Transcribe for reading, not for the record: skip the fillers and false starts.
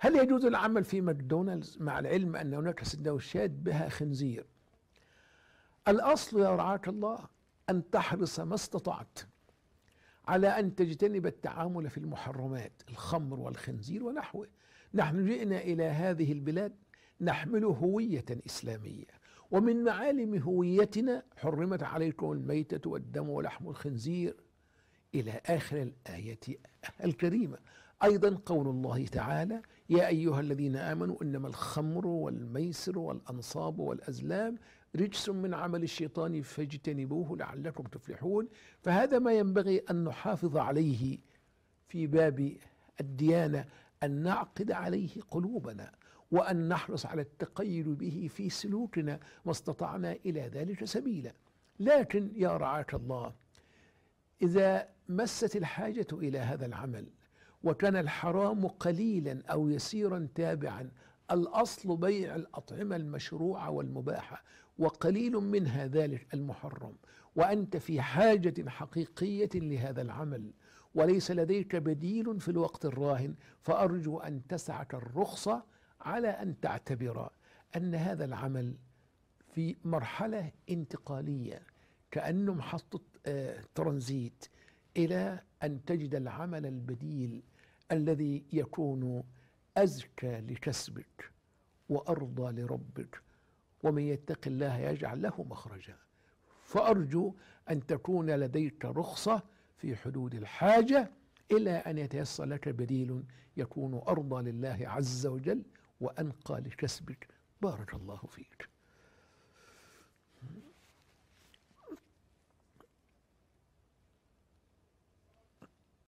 هل يجوز العمل في ماكدونالدز مع العلم أن هناك سندوتشات بها خنزير؟ الأصل يا رعاك الله أن تحرص ما استطعت على أن تجتنب التعامل في المحرمات، الخمر والخنزير ونحوه. نحن جئنا إلى هذه البلاد نحمل هوية إسلامية، ومن معالم هويتنا حرمت عليكم الميتة والدم ولحم الخنزير إلى آخر الآية الكريمة. أيضا قول الله تعالى: يا أيها الذين آمنوا إنما الخمر والميسر والأنصاب والأزلام رجس من عمل الشيطان فاجتنبوه لعلكم تفلحون. فهذا ما ينبغي أن نحافظ عليه في باب الديانة، أن نعقد عليه قلوبنا، وأن نحرص على التقيد به في سلوكنا ما استطعنا إلى ذلك سبيلا. لكن يا رعاك الله، إذا مست الحاجة إلى هذا العمل وكان الحرام قليلا أو يسيرا تابعا، الأصل بيع الأطعمة المشروعة والمباحة، وقليل منها ذلك المحرم، وأنت في حاجة حقيقية لهذا العمل وليس لديك بديل في الوقت الراهن، فأرجو أن تسعك الرخصة على أن تعتبر أن هذا العمل في مرحلة انتقالية، كأنه محطة ترانزيت، إلى أن تجد العمل البديل الذي يكون أزكى لكسبك وأرضى لربك، ومن يتق الله يجعل له مخرجا. فأرجو أن تكون لديك رخصة في حدود الحاجة إلى أن يتيسر لك بديل يكون أرضى لله عز وجل وأنقى لكسبك. بارك الله فيك.